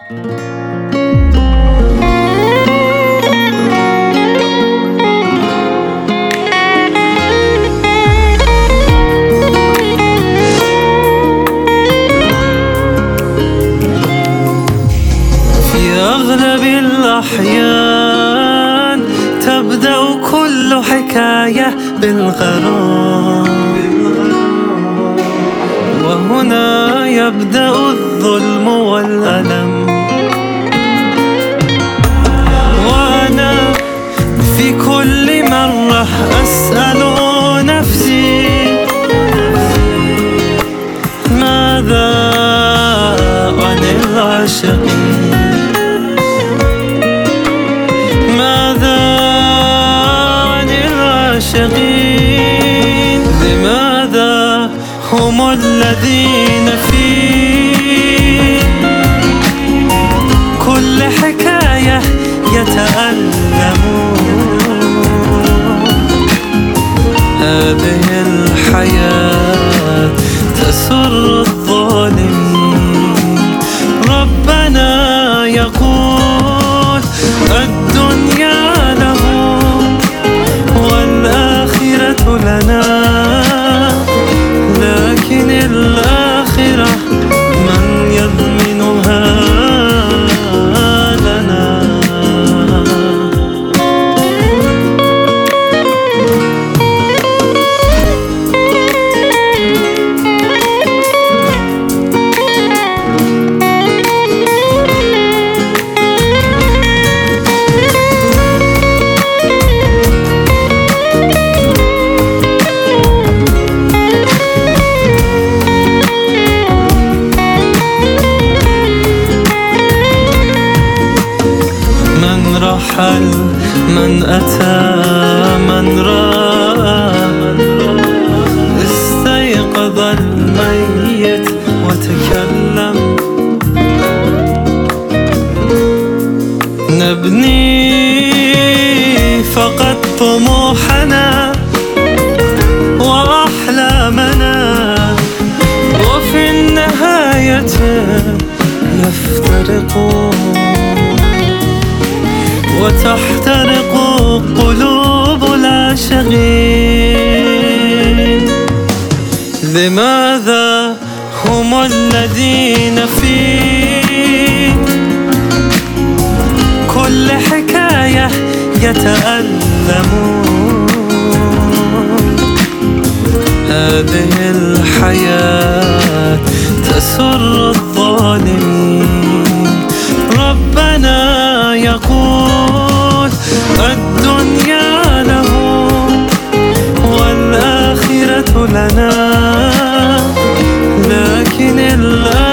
أغلب الأحيان تبدأ كل حكاية بالغرام، وهنا يبدأ الظلم والألم. وأنا في كل مرة أسأل نفسي ماذا عن العاشقين؟ لماذا هم الذين في كل حكاية يتألمون؟ هذه الحياة تسر الظالمين. ربنا يقول الدنيا لنا، لكن الآخرة من يضمنها لنا؟ من أتى من رأى استيقظ الميت وتكلم. نبني فقط طموحنا وأحلامنا، وفي النهاية نفترق وتحترق قلوب العاشقين. لماذا هم الذين في كل حكاية يتألمون؟ هذه الحياة تسر الظالمين. ربنا يقول الدنيا لهم والآخرة لنا، لكن